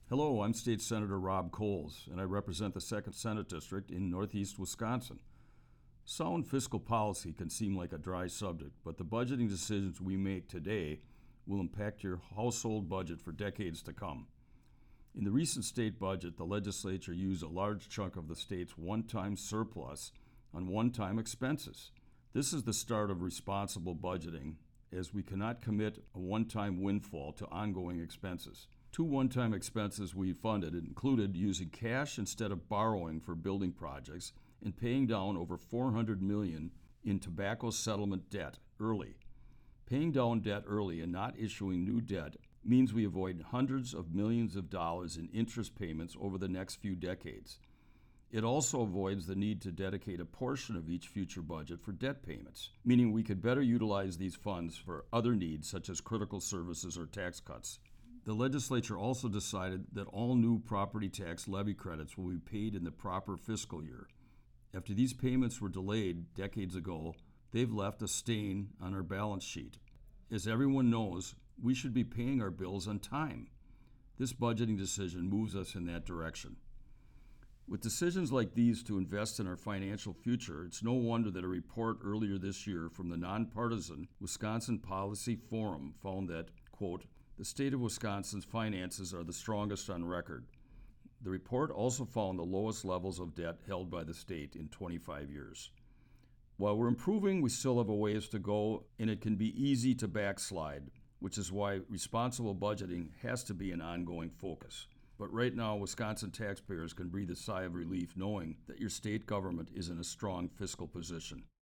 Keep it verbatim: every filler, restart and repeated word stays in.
Hello, I'm State Senator Rob Coles, and I represent the second Senate District in Northeast Wisconsin. Sound fiscal policy can seem like a dry subject, but the budgeting decisions we make today will impact your household budget for decades to come. In the recent state budget, the legislature used a large chunk of the state's one-time surplus on one-time expenses. This is the start of responsible budgeting, as we cannot commit a one-time windfall to ongoing expenses. Two one-time expenses we funded included using cash instead of borrowing for building projects and paying down over four hundred million dollars in tobacco settlement debt early. Paying down debt early and not issuing new debt means we avoid hundreds of millions of dollars in interest payments over the next few decades. It also avoids the need to dedicate a portion of each future budget for debt payments, meaning we could better utilize these funds for other needs such as critical services or tax cuts. The legislature also decided that all new property tax levy credits will be paid in the proper fiscal year. After these payments were delayed decades ago, they've left a stain on our balance sheet. As everyone knows, we should be paying our bills on time. This budgeting decision moves us in that direction. With decisions like these to invest in our financial future, it's no wonder that a report earlier this year from the nonpartisan Wisconsin Policy Forum found that, quote, the state of Wisconsin's finances are the strongest on record. The report also found the lowest levels of debt held by the state in twenty-five years. While we're improving, we still have a ways to go, and it can be easy to backslide, which is why responsible budgeting has to be an ongoing focus. But right now, Wisconsin taxpayers can breathe a sigh of relief knowing that your state government is in a strong fiscal position.